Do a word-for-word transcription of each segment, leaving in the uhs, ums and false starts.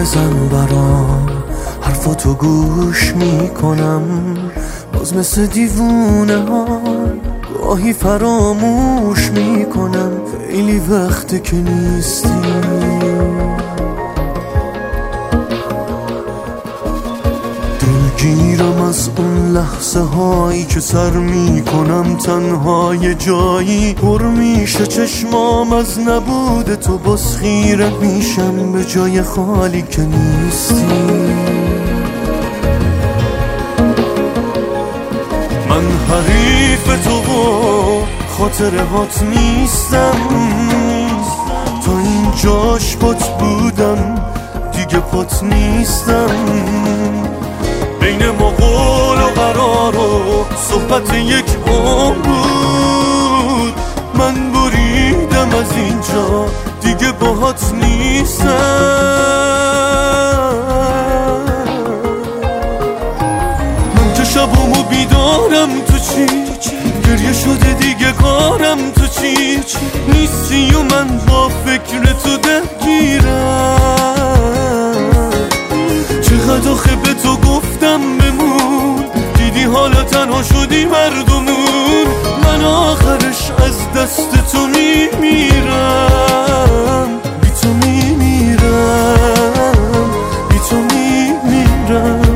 بزن برام، حرفاتو گوش میکنم، باز مثل دیوونه ها گاهی فراموش میکنم. خیلی وقته که نیستی، دلگیرم از اون لحظه هایی که سر میکنم تنها یه جایی، پر میشه چشمام از نبود تو، باز خیره میشم به جای خالی که نیستی. من حریف تو و خاطرهات نیستم، تا اینجاش پات بودم دیگه پات نیستم. بین ما قول و قرار و صحبت یک عمر بود، من بریدم از اینجا دیگه باهات نیستم. من که شبامو بیدارم تو چی، گریه شده دیگه کارم تو چی، نیستی و من با فکر تو درگیرم. چقدر آخه به تو گفتم بمون، دیدی حالا تنها شدی مردمون. من آخرش از دست تو میمیرم، بی تو میمیرم، بی تو میمیرم.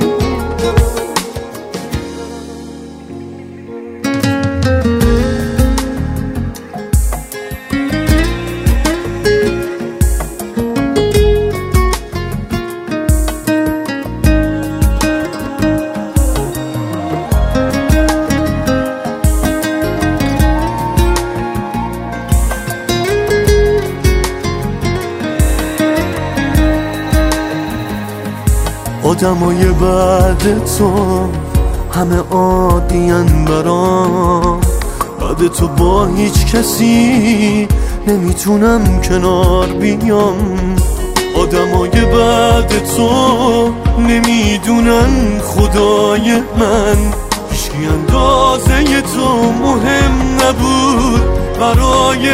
آدمای بعد تو همه عادین برام، بعد تو با هیچ کسی نمیتونم کنار بیام. آدمای بعد تو نمیدونن خدای من، هیچکی اندازه تو مهم نبود برای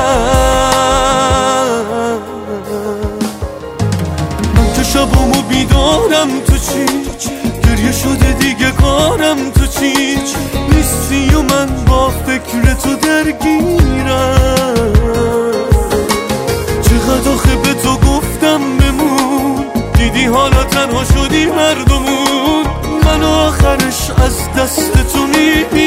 من. من که شبامو بیدارم تو چی، گریه شده دیگه کارم تو چی، نیستی و من با فکر تو درگیرم. چقدر آخه به تو گفتم بمون، دیدی حالا تنها شدی مردمون. من آخرش از دست تو میمیرم.